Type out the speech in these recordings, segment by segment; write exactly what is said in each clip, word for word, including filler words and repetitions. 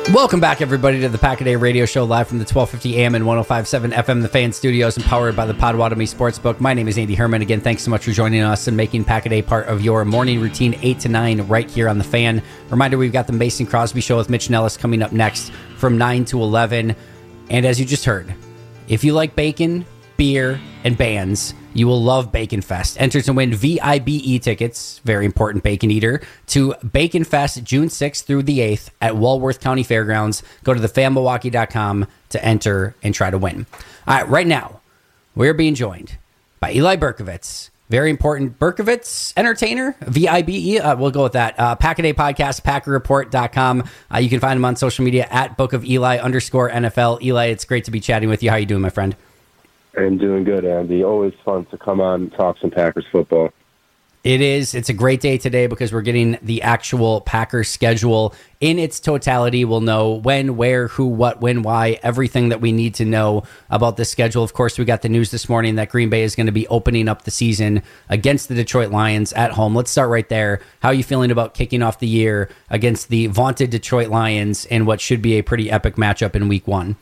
Welcome back, everybody, to the Pack-A-Day Radio Show, live from the twelve fifty A M and one oh five point seven F M The Fan Studios, and powered by the Potawatomi Sportsbook. My name is Andy Herman. Again, thanks so much for joining us and making Pack-A-Day part of your morning routine, eight to nine, right here on The Fan. Reminder, we've got the Mason Crosby Show with Mitch Nellis coming up next from nine to eleven. And as you just heard, if you like bacon, beer, and bands, you will love Bacon Fest. Enter to win V I B E tickets, very important bacon eater, to Bacon Fest June sixth through the eighth at Walworth County Fairgrounds. Go to the fan milwaukee dot com to enter and try to win. All right, right now, we're being joined by Eli Berkovitz. Very important Berkovitz entertainer, V I B E. Uh, we'll go with that. Uh, Pack-A-Day Podcast, packer report dot com. Uh, you can find him on social media at Book of Eli underscore N F L. Eli, it's great to be chatting with you. How you doing, my friend? I'm doing good, Andy. Always fun to come on and talk some Packers football. It is. It's a great day today because we're getting the actual Packers schedule in its totality. We'll know when, where, who, what, when, why, everything that we need to know about the schedule. Of course, we got the news this morning that Green Bay is going to be opening up the season against the Detroit Lions at home. Let's start right there. How are you feeling about kicking off the year against the vaunted Detroit Lions in what should be a pretty epic matchup in week one?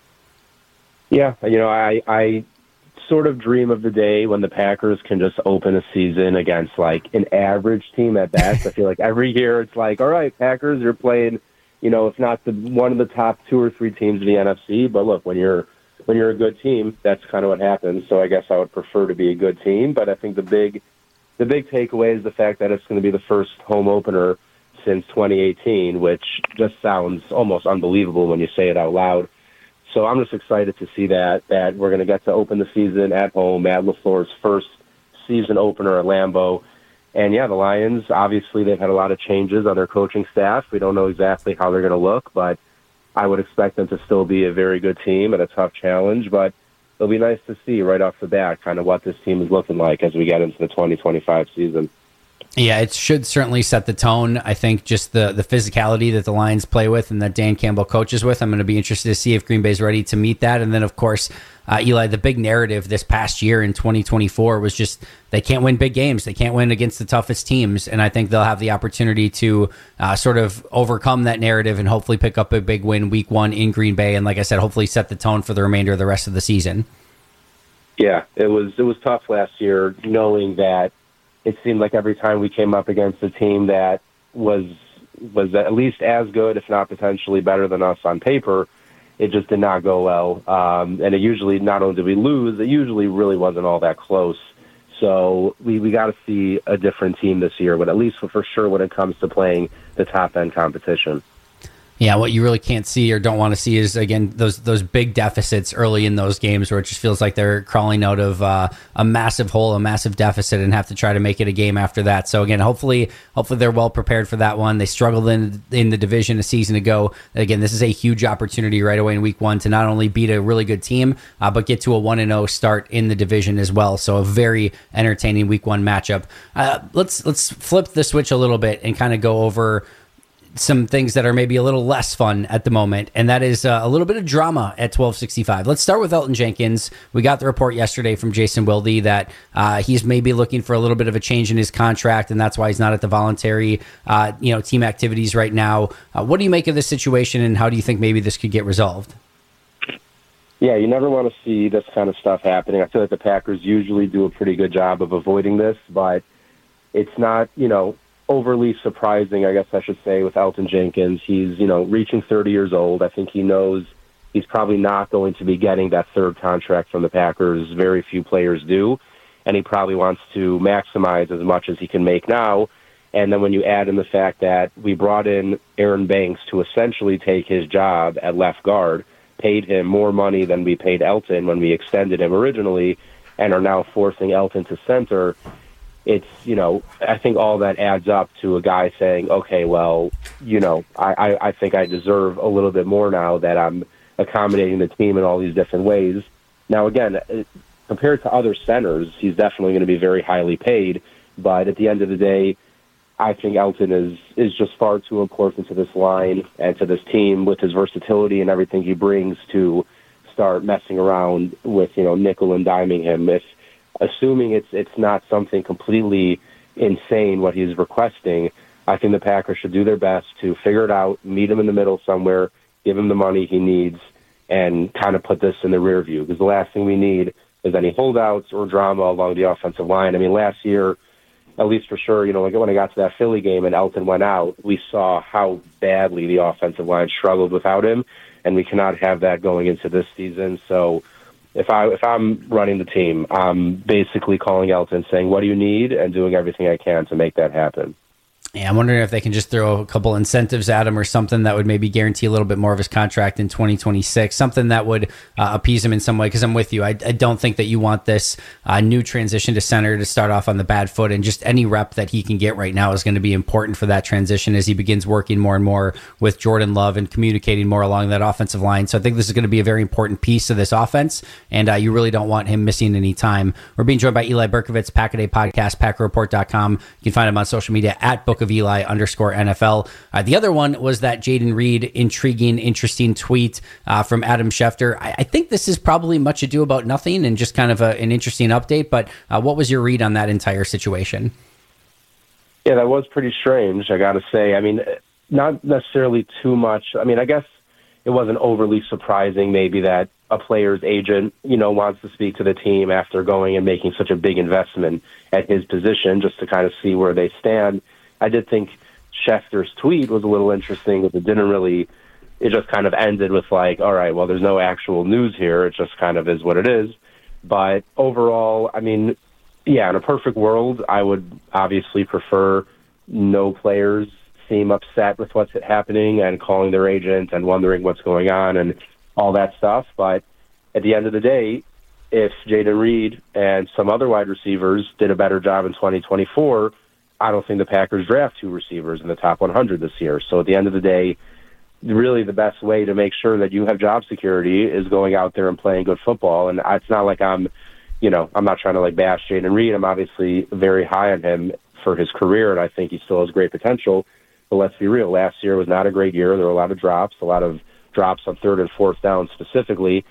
Yeah, you know, I, I sort of dream of the day when the Packers can just open a season against, like, an average team at best. I feel like every year it's like, all right, Packers, you're playing, you know, if not the one of the top two or three teams in the N F C. But look, when you're when you're a good team, that's kind of what happens. So I guess I would prefer to be a good team. But I think the big the big takeaway is the fact that it's going to be the first home opener since twenty eighteen, which just sounds almost unbelievable when you say it out loud. So I'm just excited to see that, that we're going to get to open the season at home at LaFleur's first season opener at Lambeau. And, yeah, the Lions, obviously they've had a lot of changes on their coaching staff. We don't know exactly how they're going to look, but I would expect them to still be a very good team and a tough challenge. But it'll be nice to see right off the bat kind of what this team is looking like as we get into the twenty twenty-five season. Yeah, it should certainly set the tone. I think just the, the physicality that the Lions play with and that Dan Campbell coaches with, I'm going to be interested to see if Green Bay's ready to meet that. And then, of course, uh, Eli, the big narrative this past year in twenty twenty-four was just they can't win big games. They can't win against the toughest teams. And I think they'll have the opportunity to uh, sort of overcome that narrative and hopefully pick up a big win week one in Green Bay. And like I said, hopefully set the tone for the remainder of the rest of the season. Yeah, it was it was tough last year knowing that it seemed like every time we came up against a team that was was at least as good, if not potentially better than us on paper, it just did not go well. Um, and it usually, not only did we lose, it usually really wasn't all that close. So we, we got to see a different team this year, but at least for, for sure when it comes to playing the top-end competition. Yeah, what you really can't see or don't want to see is, again, those those big deficits early in those games where it just feels like they're crawling out of uh, a massive hole, a massive deficit, and have to try to make it a game after that. So, again, hopefully hopefully they're well prepared for that one. They struggled in, in the division a season ago. Again, this is a huge opportunity right away in week one to not only beat a really good team, uh, but get to a one and oh start in the division as well. So a very entertaining week one matchup. Uh, let's, let's flip the switch a little bit and kind of go over some things that are maybe a little less fun at the moment, and that is uh, a little bit of drama at twelve sixty-five. Let's start with Elgton Jenkins. We got the report yesterday from Jason Wilde that uh, he's maybe looking for a little bit of a change in his contract, and that's why he's not at the voluntary uh, you know, team activities right now. Uh, what do you make of this situation, and how do you think maybe this could get resolved? Yeah, you never want to see this kind of stuff happening. I feel like the Packers usually do a pretty good job of avoiding this, but it's not, you know, overly surprising, I guess I should say, with Elgton Jenkins. He's, you know, reaching thirty years old. I think he knows he's probably not going to be getting that third contract from the Packers. Very few players do. And he probably wants to maximize as much as he can make now. And then when you add in the fact that we brought in Aaron Banks to essentially take his job at left guard, paid him more money than we paid Elgton when we extended him originally, and are now forcing Elgton to center, it's, you know, I think all that adds up to a guy saying, okay, well, you know, I, I, I think I deserve a little bit more now that I'm accommodating the team in all these different ways. Now, again, compared to other centers, he's definitely going to be very highly paid. But at the end of the day, I think Elgton is, is just far too important to this line and to this team with his versatility and everything he brings to start messing around with, you know, nickel and diming him. If assuming it's it's not something completely insane what he's requesting, I think the Packers should do their best to figure it out, meet him in the middle somewhere, give him the money he needs, and kind of put this in the rear view. Because the last thing we need is any holdouts or drama along the offensive line. I mean, last year, at least for sure, you know, like when I got to that Philly game and Elton went out, we saw how badly the offensive line struggled without him, and we cannot have that going into this season. So if, I, if I'm running the team, I'm basically calling Elton, saying, what do you need, and doing everything I can to make that happen. Yeah, I'm wondering if they can just throw a couple incentives at him or something that would maybe guarantee a little bit more of his contract in twenty twenty-six, something that would uh, appease him in some way, because I'm with you. I, I don't think that you want this uh, new transition to center to start off on the bad foot, and just any rep that he can get right now is going to be important for that transition as he begins working more and more with Jordan Love and communicating more along that offensive line. So I think this is going to be a very important piece of this offense, and uh, you really don't want him missing any time. We're being joined by Eli Berkovitz, Pack a Day Podcast, packer report dot com. You can find him on social media at Book of Eli underscore N F L. Uh, the other one was that Jayden Reed intriguing, interesting tweet uh, from Adam Schefter. I, I think this is probably much ado about nothing and just kind of a, an interesting update, but uh, what was your read on that entire situation? Yeah, that was pretty strange, I got to say. I mean, not necessarily too much. I mean, I guess it wasn't overly surprising maybe that a player's agent, you know, wants to speak to the team after going and making such a big investment at his position just to kind of see where they stand. I did think Schefter's tweet was a little interesting, but it didn't really, it just kind of ended with like, all right, well, there's no actual news here. It just kind of is what it is. But overall, I mean, yeah, in a perfect world, I would obviously prefer no players seem upset with what's happening and calling their agent and wondering what's going on and all that stuff. But at the end of the day, if Jayden Reed and some other wide receivers did a better job in twenty twenty-four, I don't think the Packers draft two receivers in the top one hundred this year. So at the end of the day, really the best way to make sure that you have job security is going out there and playing good football. And it's not like I'm, you know, I'm not trying to like bash Jayden Reed. I'm obviously very high on him for his career, and I think he still has great potential. But let's be real, last year was not a great year. There were a lot of drops, a lot of drops on third and fourth down specifically.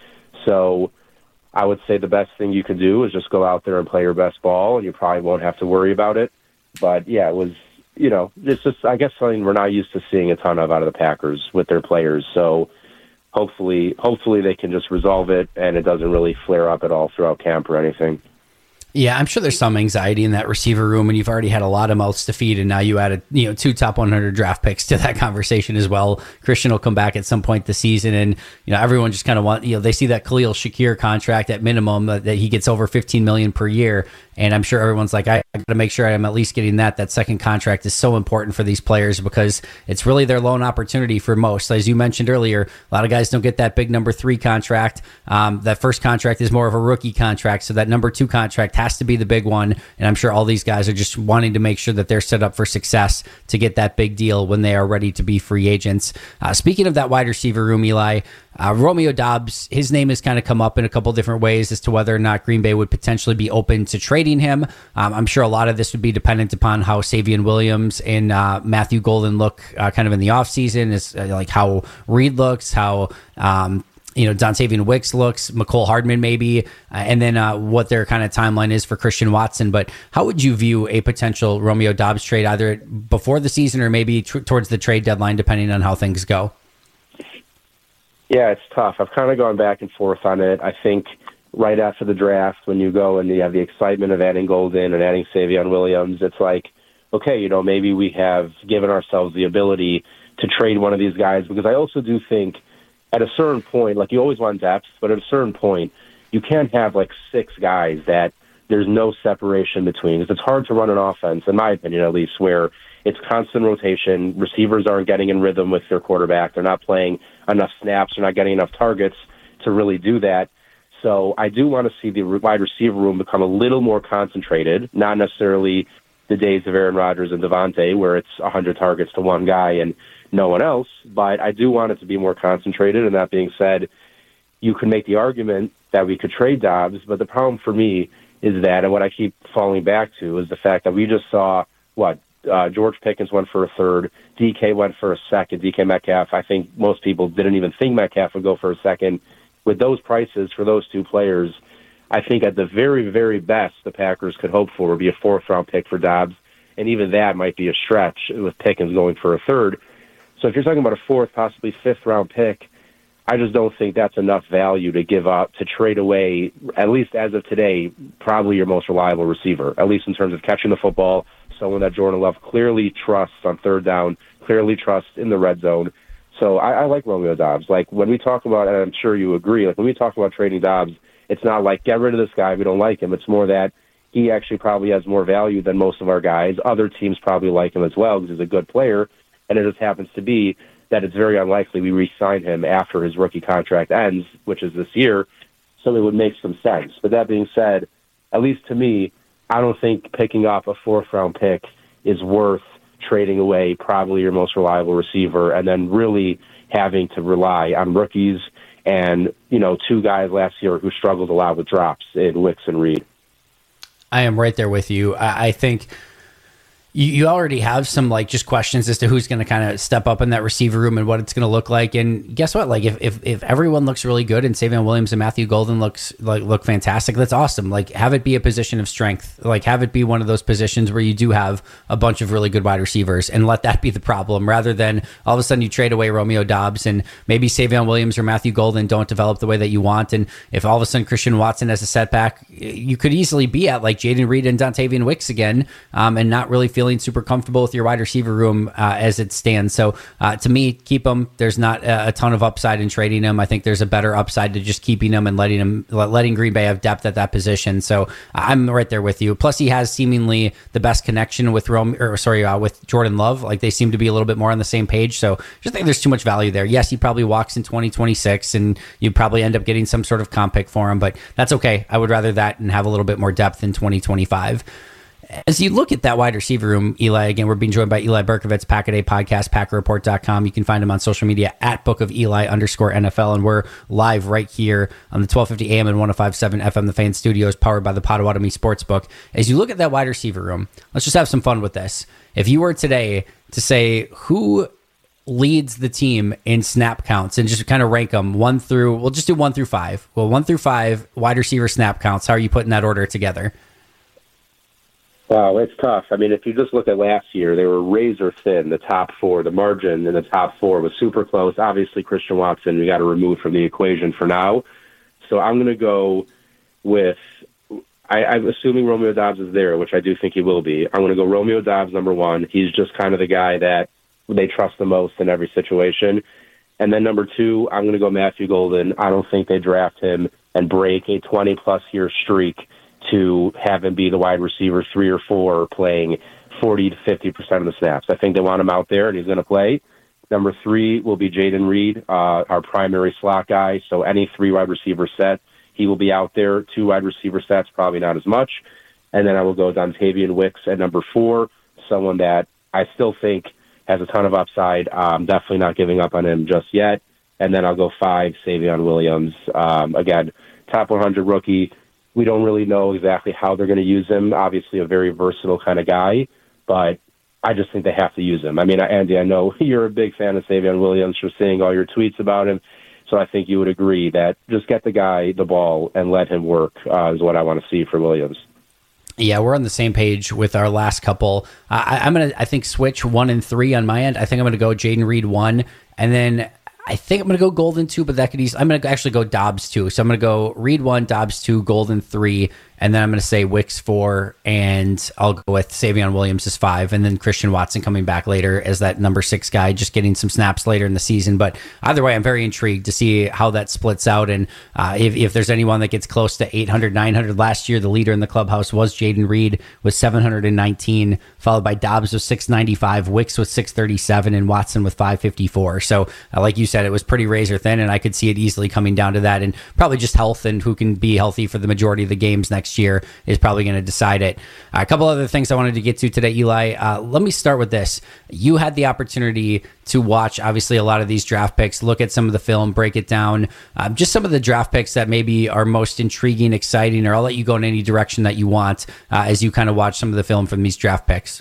So I would say the best thing you can do is just go out there and play your best ball, and you probably won't have to worry about it. But, yeah, it was, you know, it's just, I guess, something we're not used to seeing a ton of out of the Packers with their players. So hopefully, hopefully they can just resolve it and it doesn't really flare up at all throughout camp or anything. Yeah, I'm sure there's some anxiety in that receiver room, and you've already had a lot of mouths to feed, and now you added, you know, two top one hundred draft picks to that conversation as well. Christian will come back at some point this season, and you know, everyone just kind of want, you know, they see that Khalil Shakir contract at minimum that, that he gets over fifteen million per year, and I'm sure everyone's like, I, I got to make sure I'm at least getting that. That second contract is so important for these players because it's really their lone opportunity for most. As you mentioned earlier, a lot of guys don't get that big number three contract. Um, that first contract is more of a rookie contract, so that number two contract has to be the big one, and I'm sure all these guys are just wanting to make sure that they're set up for success to get that big deal when they are ready to be free agents. Uh, speaking of that wide receiver room, Eli, uh, Romeo Doubs, his name has kind of come up in a couple different ways as to whether or not Green Bay would potentially be open to trading him. Um, I'm sure a lot of this would be dependent upon how Savion Williams and uh, Matthew Golden look uh, kind of in the offseason, is uh, like how Reed looks, how um, you know, Dontavian Wicks looks, McCole Hardman maybe, uh, and then uh, what their kind of timeline is for Christian Watson. But how would you view a potential Romeo Doubs trade, either before the season or maybe tr- towards the trade deadline, depending on how things go? Yeah, it's tough. I've kind of gone back and forth on it. I think right after the draft, when you go and you have the excitement of adding Golden and adding Savion Williams, it's like, okay, you know, maybe we have given ourselves the ability to trade one of these guys, because I also do think at a certain point, like you always want depth, but at a certain point, you can't have like six guys that there's no separation between. It's hard to run an offense, in my opinion at least, where it's constant rotation. Receivers aren't getting in rhythm with their quarterback. They're not playing enough snaps. They're not getting enough targets to really do that. So I do want to see the wide receiver room become a little more concentrated, not necessarily the days of Aaron Rodgers and Devontae where it's one hundred targets to one guy and no one else, but I do want it to be more concentrated. And that being said, you could make the argument that we could trade Doubs, but the problem for me is that, and what I keep falling back to, is the fact that we just saw, what, uh, George Pickens went for a third, D K went for a second, D K Metcalf. I think most people didn't even think Metcalf would go for a second. With those prices for those two players, I think at the very, very best the Packers could hope for would be a fourth-round pick for Doubs and even that might be a stretch with Pickens going for a third. So if you're talking about a fourth, possibly fifth round pick, I just don't think that's enough value to give up, to trade away, at least as of today, probably your most reliable receiver, at least in terms of catching the football, someone that Jordan Love clearly trusts on third down, clearly trusts in the red zone. So I, I like Romeo Doubs. Like, when we talk about, and I'm sure you agree, like when we talk about trading Doubs, it's not like, get rid of this guy, we don't like him. It's more that he actually probably has more value than most of our guys. Other teams probably like him as well because he's a good player, and it just happens to be that it's very unlikely we re-sign him after his rookie contract ends, which is this year, so it would make some sense. But that being said, at least to me, I don't think picking up a fourth-round pick is worth trading away probably your most reliable receiver and then really having to rely on rookies and, you know, two guys last year who struggled a lot with drops in Wicks and Reed. I am right there with you. I, I think you, you already have some like just questions as to who's going to kind of step up in that receiver room and what it's going to look like. And guess what? Like if, if, if everyone looks really good and Savion Williams and Matthew Golden looks like look fantastic, that's awesome. Like have it be a position of strength. Like have it be one of those positions where you do have a bunch of really good wide receivers and let that be the problem rather than all of a sudden you trade away Romeo Doubs and maybe Savion Williams or Matthew Golden don't develop the way that you want. And if all of a sudden Christian Watson has a setback, you could easily be at like Jayden Reed and Dontavian Wicks again um, and not really feeling super comfortable with your wide receiver room uh, as it stands. So uh, to me, keep them. There's not a, a ton of upside in trading them. I think there's a better upside to just keeping them and letting them, letting Green Bay have depth at that position. So I'm right there with you. Plus, he has seemingly the best connection with Rome, or sorry, uh, with Jordan Love. Like they seem to be a little bit more on the same page. So I just think there's too much value there. Yes, he probably walks in twenty twenty-six, and you probably end up getting some sort of comp pick for him, but that's okay. I would rather that and have a little bit more depth in twenty twenty-five. As you look at that wide receiver room, Eli, again, we're being joined by Eli Berkovitz, Pack a Day Podcast, packer report dot com. You can find him on social media at Book of Eli underscore N F L, and we're live right here on the twelve fifty A M and one oh five point seven F M The Fan Studios, powered by the Potawatomi Sportsbook. As you look at that wide receiver room, let's just have some fun with this. If you were today to say who leads the team in snap counts and just kind of rank them one through, we'll just do one through five. Well, one through five wide receiver snap counts. How are you putting that order together? Wow, it's tough. I mean, if you just look at last year, they were razor thin, the top four. The margin in the top four was super close. Obviously, Christian Watson, we got to remove from the equation for now. So I'm going to go with, I, I'm assuming Romeo Doubs is there, which I do think he will be. I'm going to go Romeo Doubs, number one. He's just kind of the guy that they trust the most in every situation. And then number two, I'm going to go Matthew Golden. I don't think they draft him and break a twenty-plus year streak to have him be the wide receiver three or four playing forty to fifty percent of the snaps. I think they want him out there, and he's going to play. Number three will be Jayden Reed, uh, our primary slot guy. So any three wide receiver set, he will be out there. Two wide receiver sets, probably not as much. And then I will go Dontavian Wicks at number four, someone that I still think has a ton of upside. Um, definitely not giving up on him just yet. And then I'll go five, Savion Williams. Um, again, top one hundred rookie. We don't really know exactly how they're going to use him. Obviously, a very versatile kind of guy, but I just think they have to use him. I mean, Andy, I know you're a big fan of Savion Williams for seeing all your tweets about him, so I think you would agree that just get the guy the ball and let him work uh, is what I want to see for Williams. Yeah, we're on the same page with our last couple. Uh, I, I'm going to, I think, switch one and three on my end. I think I'm going to go Jayden Reed one, and then I think I'm going to go Golden two, but that could easily, I'm going to actually go Doubs two. So I'm going to go Reed one, Doubs two, Golden three, and then I'm going to say Wicks four, and I'll go with Savion Williams as five, and then Christian Watson coming back later as that number six guy, just getting some snaps later in the season. But either way, I'm very intrigued to see how that splits out, and uh, if, if there's anyone that gets close to eight hundred, nine hundred last year, the leader in the clubhouse was Jayden Reed with seven hundred nineteen, followed by Doubs with six ninety-five, Wicks with six thirty-seven, and Watson with five fifty-four. So uh, like you said, it was pretty razor thin, and I could see it easily coming down to that, and probably just health and who can be healthy for the majority of the games next year is probably going to decide it. Uh, a couple other things I wanted to get to today, Eli. Uh, let me start with this. You had the opportunity to watch, obviously, a lot of these draft picks, look at some of the film, break it down. Uh, just some of the draft picks that maybe are most intriguing, exciting, or I'll let you go in any direction that you want uh, as you kind of watch some of the film from these draft picks.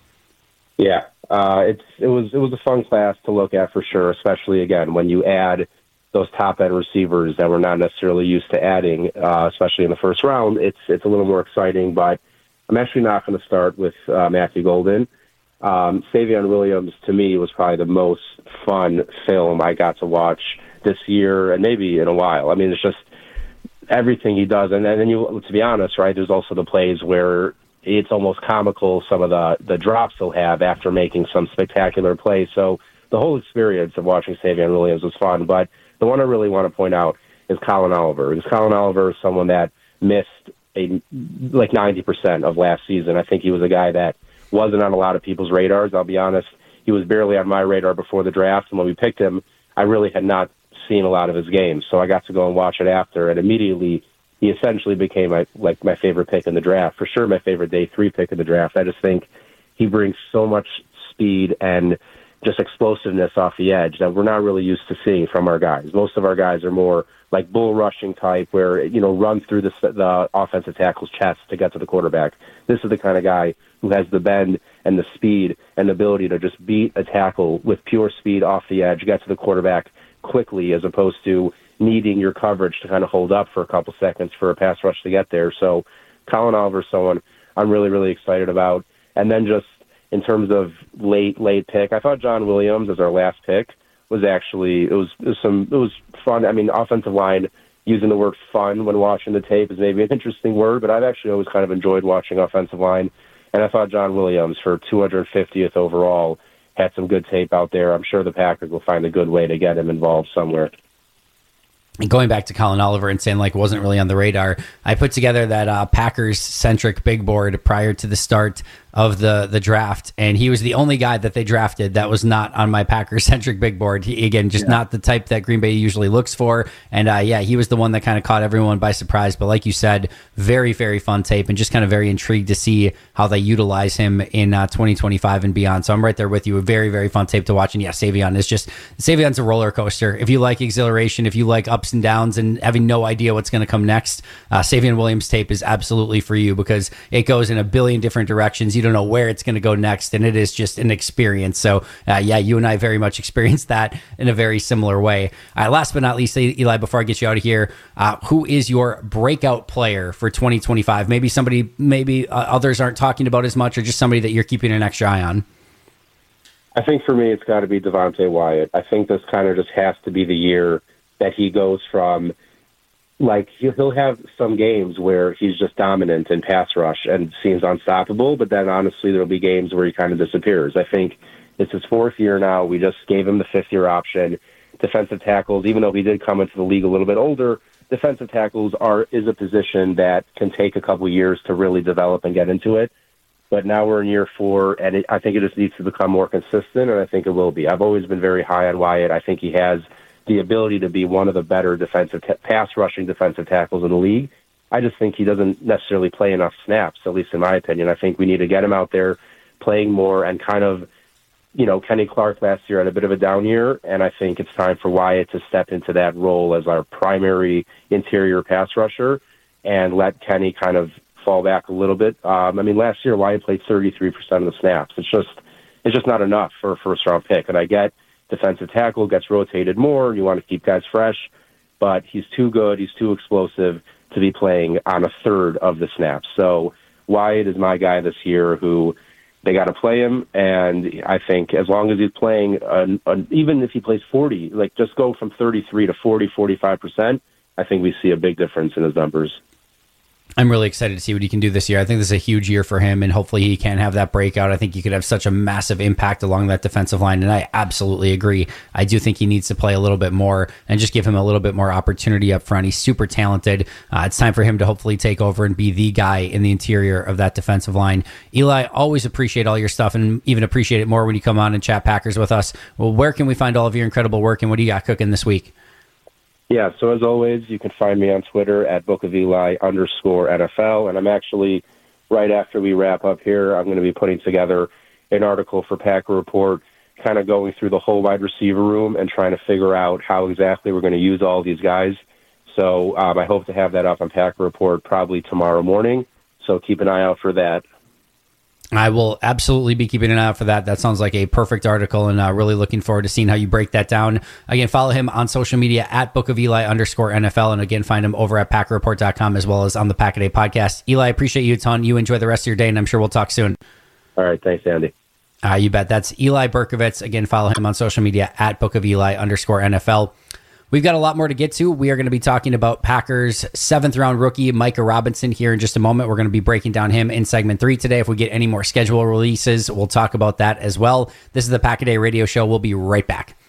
Yeah, uh, it's it was it was a fun class to look at for sure, especially, again, when you add those top-end receivers that we're not necessarily used to adding, uh, especially in the first round. It's it's a little more exciting, but I'm actually not going to start with uh, Matthew Golden. Um, Savion Williams, to me, was probably the most fun film I got to watch this year and maybe in a while. I mean, it's just everything he does. And then, you, to be honest, right, there's also the plays where it's almost comical, some of the, the drops he'll have after making some spectacular plays. So the whole experience of watching Savion Williams was fun. But the one I really want to point out is Colin Oliver. Because Colin Oliver is someone that missed a, like ninety percent of last season. I think he was a guy that wasn't on a lot of people's radars. I'll be honest. He was barely on my radar before the draft. And when we picked him, I really had not seen a lot of his games. So I got to go and watch it after. And immediately he essentially became my, like my favorite pick in the draft. For sure, my favorite day three pick in the draft. I just think he brings so much speed and just explosiveness off the edge that we're not really used to seeing from our guys. Most of our guys are more like bull rushing type where, you know, run through the, the offensive tackle's chest to get to the quarterback. This is the kind of guy who has the bend and the speed and the ability to just beat a tackle with pure speed off the edge, get to the quarterback quickly as opposed to needing your coverage to kind of hold up for a couple seconds for a pass rush to get there. So Colin Oliver is someone I'm really, really excited about. And then just in terms of late, late pick, I thought John Williams as our last pick was actually, it was, it was some, it was fun. I mean, offensive line, using the word fun when watching the tape is maybe an interesting word, but I've actually always kind of enjoyed watching offensive line. And I thought John Williams for two hundred fiftieth overall had some good tape out there. I'm sure the Packers will find a good way to get him involved somewhere. And going back to Colin Oliver and saying like wasn't really on the radar, I put together that uh, Packers-centric big board prior to the start of the the draft, and he was the only guy that they drafted that was not on my Packers-centric big board. He, again, just yeah. not the type that Green Bay usually looks for, and uh, yeah, he was the one that kind of caught everyone by surprise, but like you said, very, very fun tape, and just kind of very intrigued to see how they utilize him in uh, twenty twenty-five and beyond, so I'm right there with you. A very, very fun tape to watch, and yeah, Savion is just, Savion's a roller coaster. If you like exhilaration, if you like ups and downs and having no idea what's going to come next, uh, Savion Williams tape is absolutely for you because it goes in a billion different directions. You don't know where it's going to go next, and it is just an experience. So uh, yeah, you and I very much experienced that in a very similar way. All right, last but not least, Eli, before I get you out of here, uh, who is your breakout player for twenty twenty-five? Maybe somebody, maybe uh, others aren't talking about as much, or just somebody that you're keeping an extra eye on. I think for me, it's got to be Devontae Wyatt. I think this kind of just has to be the year that he goes from, like, he'll have some games where he's just dominant in pass rush and seems unstoppable, but then honestly there'll be games where he kind of disappears. I think it's his fourth year now. We just gave him the fifth-year option. Defensive tackles, even though he did come into the league a little bit older, defensive tackles are is a position that can take a couple years to really develop and get into it. But now we're in year four, and it, I think it just needs to become more consistent, and I think it will be. I've always been very high on Wyatt. I think he has the ability to be one of the better defensive ta- pass rushing defensive tackles in the league. I just think he doesn't necessarily play enough snaps, at least in my opinion. I think we need to get him out there playing more and kind of, you know, Kenny Clark last year had a bit of a down year, and I think it's time for Wyatt to step into that role as our primary interior pass rusher and let Kenny kind of fall back a little bit. Um, I mean, last year Wyatt played thirty-three percent of the snaps. It's just, it's just not enough for a first round pick, and I get defensive tackle gets rotated more. You want to keep guys fresh, but he's too good. He's too explosive to be playing on a third of the snaps. So Wyatt is my guy this year who they got to play him. And I think as long as he's playing, uh, uh, even if he plays forty, like just go from thirty-three to forty, forty-five percent, I think we see a big difference in his numbers. I'm really excited to see what he can do this year. I think this is a huge year for him, and hopefully he can have that breakout. I think he could have such a massive impact along that defensive line, and I absolutely agree. I do think he needs to play a little bit more and just give him a little bit more opportunity up front. He's super talented. Uh, it's time for him to hopefully take over and be the guy in the interior of that defensive line. Eli, always appreciate all your stuff, and even appreciate it more when you come on and chat Packers with us. Well, where can we find all of your incredible work, and what do you got cooking this week? Yeah, so as always, you can find me on Twitter at Book of Eli underscore N F L, and I'm actually, right after we wrap up here, I'm going to be putting together an article for Packer Report, kind of going through the whole wide receiver room and trying to figure out how exactly we're going to use all these guys. So um, I hope to have that up on Packer Report probably tomorrow morning, so keep an eye out for that. I will absolutely be keeping an eye out for that. That sounds like a perfect article, and uh, really looking forward to seeing how you break that down. Again, follow him on social media at Book of Eli underscore N F L. And again, find him over at Packer Report dot com as well as on the Pack a Day podcast. Eli, I appreciate you a ton. You enjoy the rest of your day, and I'm sure we'll talk soon. All right. Thanks, Andy. Uh, you bet. That's Eli Berkovitz. Again, follow him on social media at Book of Eli underscore N F L. We've got a lot more to get to. We are going to be talking about Packers seventh round rookie Micah Robinson here in just a moment. We're going to be breaking down him in segment three today. If we get any more schedule releases, we'll talk about that as well. This is the Pack a Day Radio Show. We'll be right back.